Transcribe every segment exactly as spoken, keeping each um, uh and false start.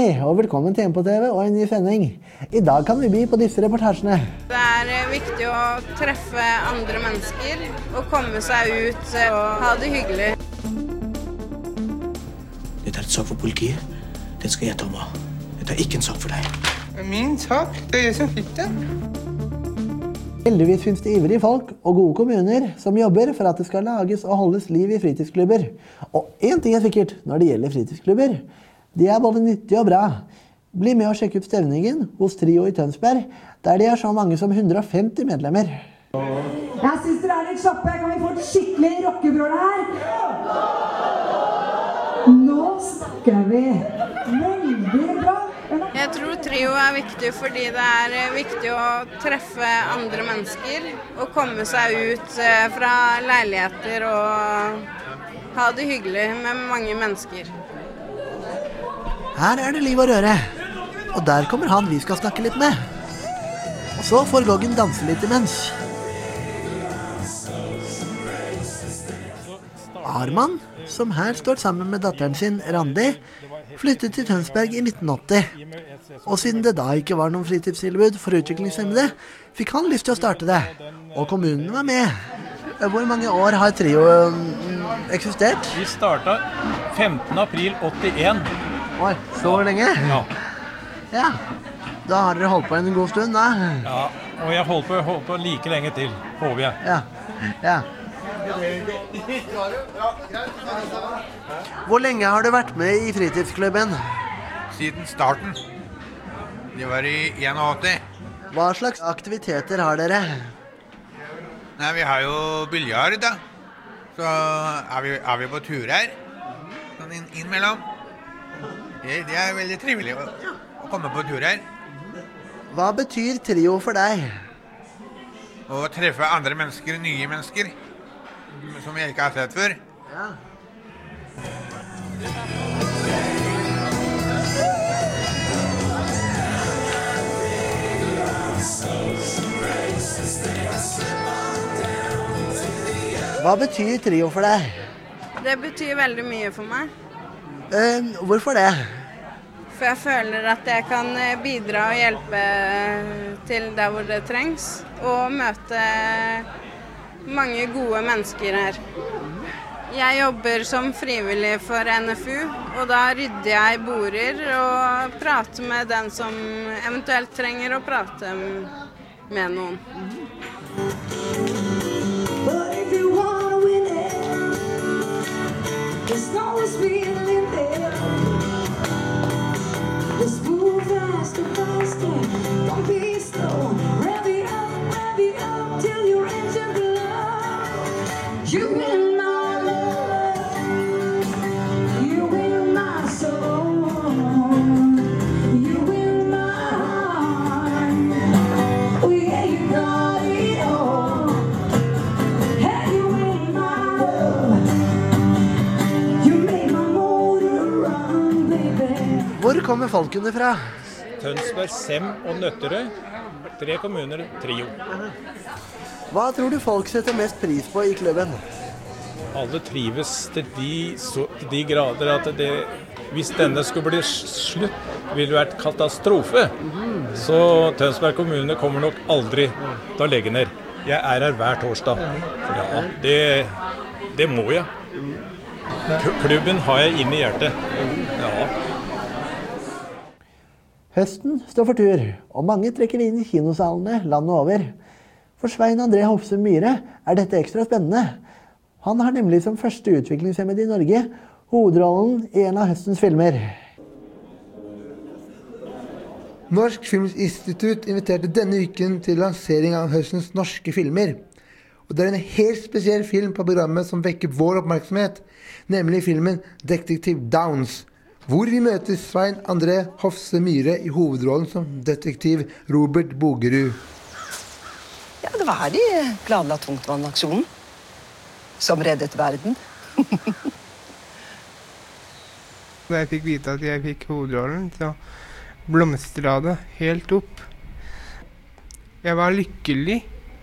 Hei, og velkommen til M på T V og en ny sending. I dag kan vi by på disse reportasjene. Det er viktig å treffe andre mennesker og komme seg ut og ha det hyggelig. Dette er et sak for politiet. Den skal jeg ta meg av. Dette er ikke en sak for deg. Min sak? Det er jeg som fikk det. Heldigvis finnes det ivrige folk og gode kommuner som jobber for at det skal lages og holdes liv i fritidsklubber. Og en ting er sikkert når det gjelder fritidsklubber. De er både nyttige og bra. Bli med og sjekke ut stevningen hos Trio i Tønsberg, der de er så mange som hundre og femti medlemmer. Jeg synes dere er litt kjappe. Kan vi få et skikkelig rockebrøl her? Nå snakker vi. Veldig bra. Jeg tror Trio er viktig fordi det er viktig å treffe andre mennesker og komme seg ut fra leiligheter og ha det hyggelig med mange mennesker. Her er det liv og røre. Og der kommer han vi skal snakke litt med. Og så får Goggen danse litt imens. Arman, som her står sammen med datteren sin, Randi, flyttet til Tønsberg i nitten åtti. Og siden det da ikke var noen fritidstilbud for utviklingshemmede, fikk han lyst til å starte det. Og kommunen var med. Hvor mange år har Trio eksistert? Vi startet femtende april åttien. Oi, så lenge? Ja. Ja, da har dere holdt på en god stund da. Ja, og jeg holdt på, holdt på like lenge til, håper jeg. Ja, ja. Hvor lenge har du vært med i fritidsklubben? Siden starten. Det var i åttien. Hva slags aktiviteter har dere? Nei, vi har jo biljard da. Så er vi, er vi på tur her. Sånn inn, innmellom. Det, det er veldig trivelig å, å komme på tur her. Hva betyr Trio for deg? Å treffe andre mennesker, nye mennesker. Som jeg ikke har sett før. Ja. Hva betyr Trio for deg? Det betyr veldig mye for meg. Eh, hvorfor det? For jeg føler at jeg kan bidra og hjelpe til der hvor det trengs. Og møte mange gode mennesker her. Jeg jobber som frivillig for N F U, og da rydder jeg border og prater med den som eventuelt trenger å prate med noen. You will my love, you will my soul, you will my heart, oh yeah, you got it all, hey, you will my love, you made my motor run, baby. Hvor kommer folkene fra? Tønsberg, Sem og Nøtterøy. Tre kommuner, Trio. Hva tror du folk setter mest pris på i klubben? Alle trives til de, så, til de grader at det, hvis denne skulle bli slutt, ville det vært katastrofe. Så Tønsberg kommune kommer nok aldri til å legge ned. Jeg er her hver torsdag. Ja, det, det må jeg. Klubben har jeg inne i hjertet. Ja. Høsten står for tur, og mange trekker inn i kinosalene landet over. For Svein André Hofse Myhre er dette ekstra spennende. Han har nemlig som første utviklingshemmede i Norge hovedrollen i en av høstens filmer. Norsk Filminstitutt inviterte denne uken til lansering av høstens norske filmer. Og det er en helt spesiell film på programmet som vekker vår oppmerksomhet, nemlig filmen Detektiv Downs, hvor vi møter Svein André Hofse Myhre i hovedrollen som detektiv Robert Bogerud. Ja, det var her de planla tungtvannaksjonen, som reddet verden. Da jeg fikk vite at jeg fikk hovedrollen, så blomstra det helt opp. Jeg var lykkelig.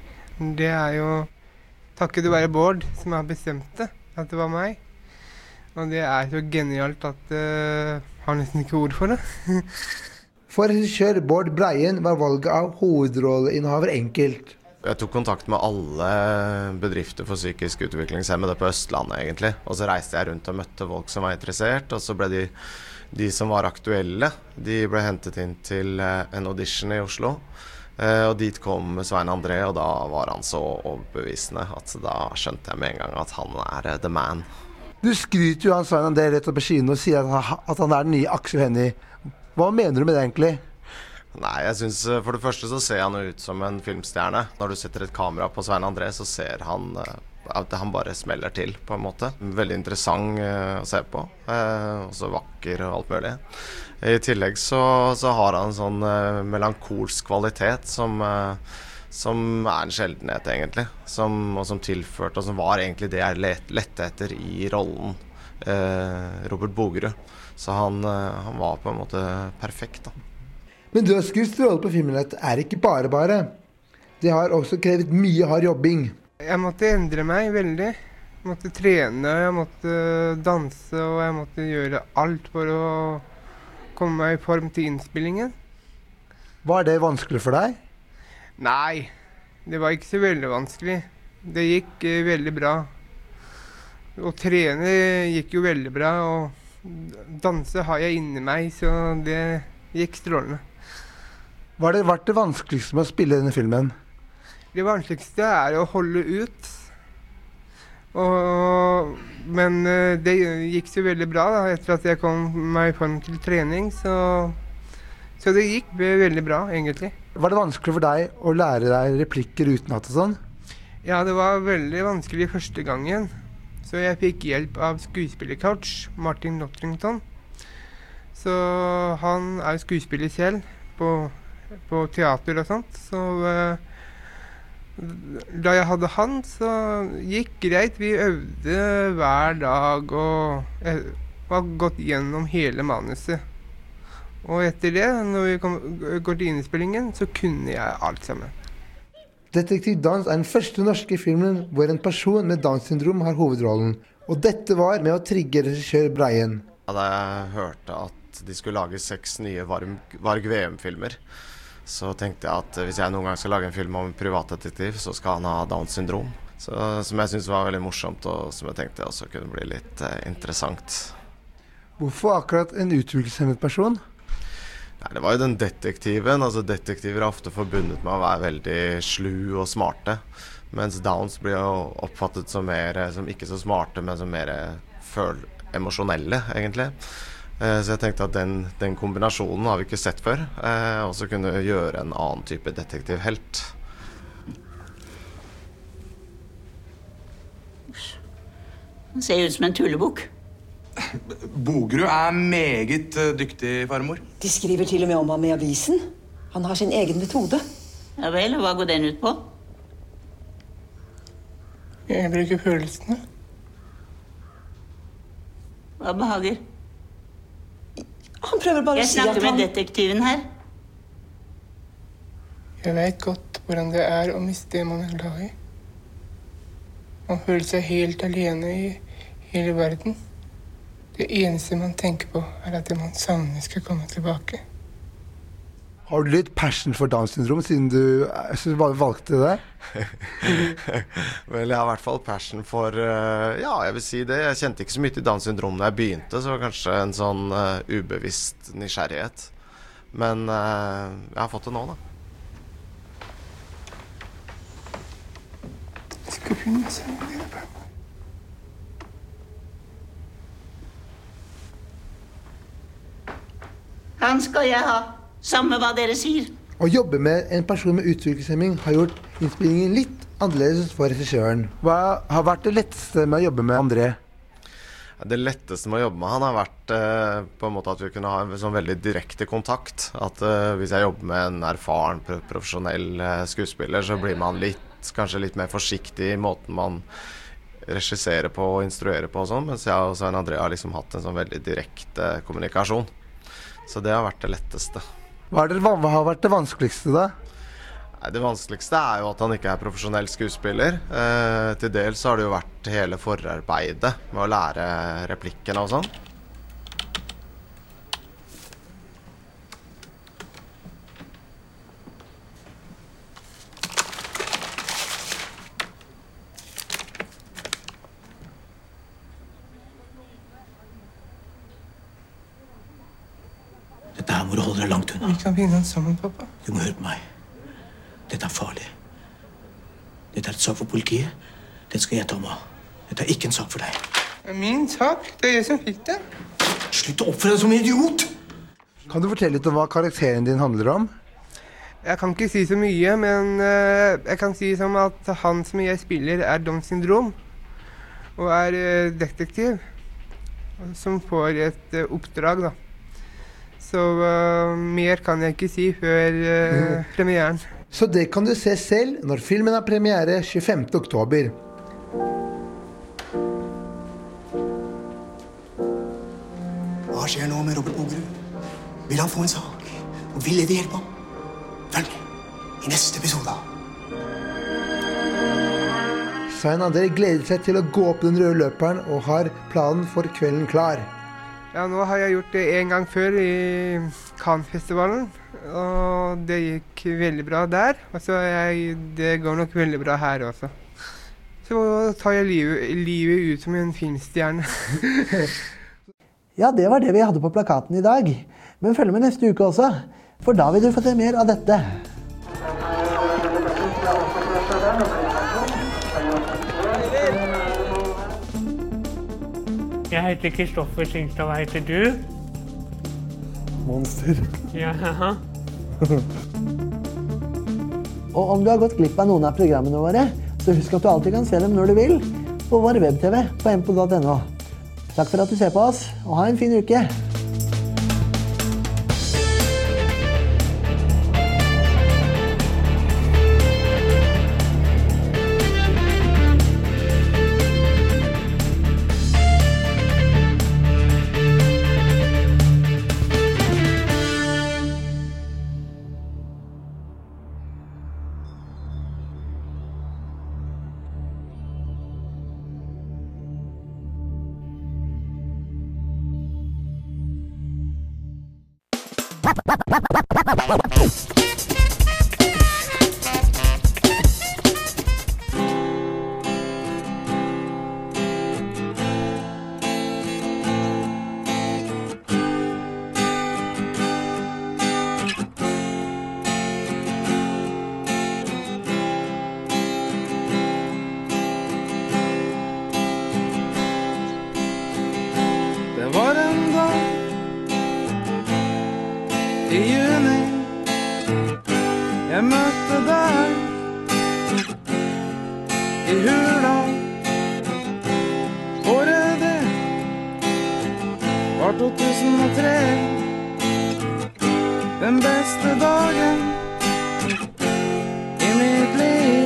Det er jo takket være Bård som har bestemt det, at det var meg. Og det er så genialt at jeg uh, har nesten ikke ord for det. For regissør Bård Breien var valget av hovedrolleinnehaver enkelt. Jeg tok kontakt med alle bedrifter for psykisk utviklingshemmede på Østlandet egentlig. Og så reiste jeg rundt og møtte folk som var interessert, og så ble de, de som var aktuelle, de ble hentet inn til en audition i Oslo. Og dit kom Svein André, og da var han så overbevisende at da skjønte jeg med en gang at han er the man. Du skryter jo av Svein André rett opp på kino og sier at han er den nye Aksel Hennie. Hva mener du med det egentlig? Nei, jeg synes for det første så ser han ut som en filmstjerne. Når du setter et kamera på Svein André så ser han at han bare smeller til på en måte. Veldig interessant å se på, og så vakker og alt mulig. I tillegg så, så har han en sånn uh, melankolsk kvalitet som, uh, som er en sjeldenhet egentlig, som, og som tilførte, og som var egentlig det jeg let, lette etter i rollen uh, Robert Bogerud. Så han, uh, han var på en måte perfekt da. Men du har skutt rolle på filmen er ikke bare bare. Det har også krevet mye hard jobbing. Jeg måtte endre meg veldig. Jeg måtte trene, jeg måtte danse, og jeg måtte gjøre alt for å komme meg i form til innspillingen. Var det vanskelig for deg? Nei, det var ikke så veldig vanskelig. Det gikk eh, veldig bra. Å trene gikk jo veldig bra, og danse har jeg inni meg, så det gikk strålende. Hva har det vært det vanskeligste med å spille denne filmen? Det vanskeligste er å holde ut. Og, men det gikk så veldig bra da, etter at jeg kom meg i form til trening, så, så det gikk veldig bra egentlig. Var det vanskelig for deg å lære deg replikker utenat og sånn? Ja, det var veldig vanskelig første gangen, så jeg fikk hjelp av skuespillercoach Martin Nottrington. Så han er skuespiller selv på, på teater og sånt, så da jeg hadde han, så gikk greit. Vi øvde hver dag og var gått gjennom hele manuset. Og etter det, når vi kom, går til innspillingen, så kunne jeg alt sammen. Detektiv Dans er den første norske filmen hvor en person med Downs syndrom har hovedrollen. Og dette var med å trigge regissør Breien. Da jeg hørte at de skulle lage seks nye Varg Veum-filmer, så tenkte jeg at hvis jeg noen gang skal lage en film om en privatdetektiv, så skal han ha Downs syndrom. Så, som jeg synes var veldig morsomt, og som jeg tenkte også kunne bli litt eh, interessant. Hvorfor akkurat en utviklingshemmet person? Nei, det var jo den detektiven. Altså, detektiver er ofte forbundet med å være veldig slu og smarte, mens Downs blir jo oppfattet som, mer, som ikke så smarte, men som mer føl- emosjonelle, egentlig. Så jeg tenkte at den, den kombinasjonen har vi ikke sett før, eh, og så kunne vi gjøre en annen type detektivhelt. Den ser ut som en tullebok. Bogerud er meget uh, dyktig, farmor. De skriver til og med om ham i avisen. Han har sin egen metode. Ja vel, hva går den ut på? Jeg bruker følelsene. Hva behager? Han prøver bare jeg å si at han... Jeg snakker med detektiven her. Jeg vet godt hvordan det er å miste det man er glad i. Man føler seg helt alene i hele verden. Det eneste man tenker på er at det man savner skal komme tilbake. Har du litt passion for Downs syndrom siden du valgte det? Vel, jeg har i hvert fall passion for, uh, ja, jeg vil si det. Jeg kjente ikke så mye til Downs syndrom da jeg begynte, så kanskje en sånn uh, ubevisst nysgjerrighet. Men uh, jeg har fått det nå, da. Skal finne seg det på. Han skal jeg ha. Samme hva dere sier. Å jobbe med en person med utviklingshemming har gjort innspillingen litt annerledes for regissøren. Hva har vært det letteste med å jobbe med André? Det letteste med å jobbe med han har vært eh, på en måte at vi kunne ha en sånn veldig direkte kontakt. At eh, hvis jeg jobber med en erfaren, profesjonell eh, skuespiller, så blir man litt, kanskje litt mer forsiktig i måten man regisserer på og instruerer på og sånn, mens jeg og Svein André har liksom hatt en sånn veldig direkte kommunikasjon. Så det har vært det letteste. Hva har vært det vanskeligste da? Det vanskeligste er jo at han ikke er profesjonell skuespiller. Eh, til dels har det jo vært hele forarbeidet med å lære replikkene og sånn. Dette her må du holde deg langt unna. Vi kan finne den sammen, pappa. Du må høre på meg. Dette er farlig. Dette er et sak for politiet. Den skal jeg ta meg av. Dette er ikke en sak for deg. Det er min sak. Det er jeg som fikk det. Slutt å oppføre deg som en idiot! Kan du fortelle litt om hva karakteren din handler om? Jeg kan ikke si så mye, men uh, jeg kan si som at han som jeg spiller er Downs syndrom. Og er uh, detektiv. Som får et uh, oppdrag, da. Så uh, mer kan jeg ikke si før uh, premieren. Så det kan du se selv når filmen har premiere tjuefemte oktober. Hva skjer nå med Robert Bogerud? Vil han få en sak? Og vil det hjelpe ham? Følg med i neste episode. Svein André gleder seg til å gå opp den røde løperen og har planen for kvelden klar. Ja, nå har jeg gjort det en gang før i Cannes-festivalen, og det gikk veldig bra der. Og så jeg, det går nok veldig bra her også. Så tar jeg livet, livet ut som en filmstjerne. Ja, det var det vi hadde på plakaten i dag. Men følg med neste uke også, for da vil du få se mer av dette. Jeg heter Kristoffer Singstad, hva heter du? Monster. Ja, haha. Og om du har gått glipp av noen av programmene våre, så husk at du alltid kan se dem når du vil på vår web-tv på m p o punktum n o. Takk for at du ser på oss, og ha en fin uke! Det var en dag i juni jeg møtte deg i Hurdal. Året det var to tusen og tre, den beste dagen i mitt liv.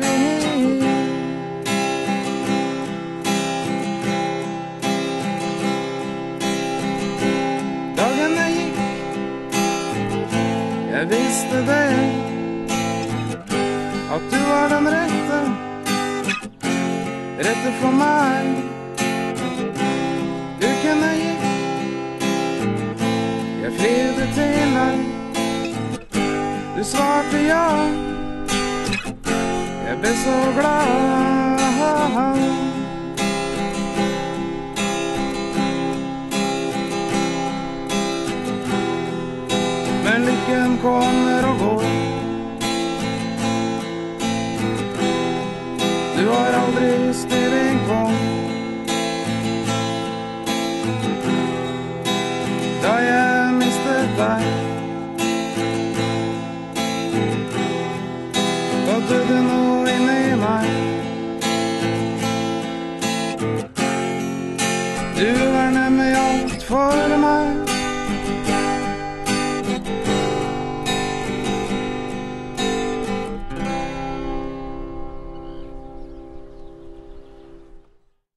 Dagene gikk, jeg visste det, at du var den rette, rette for meg. Ukene gikk, jeg flirte til deg, du svarte ja, jeg ble så glad. Men lykken kommer og går, du har aldri styring på. Da jeg mistet deg, da døde noe inni meg. Du er nemlig alt for meg.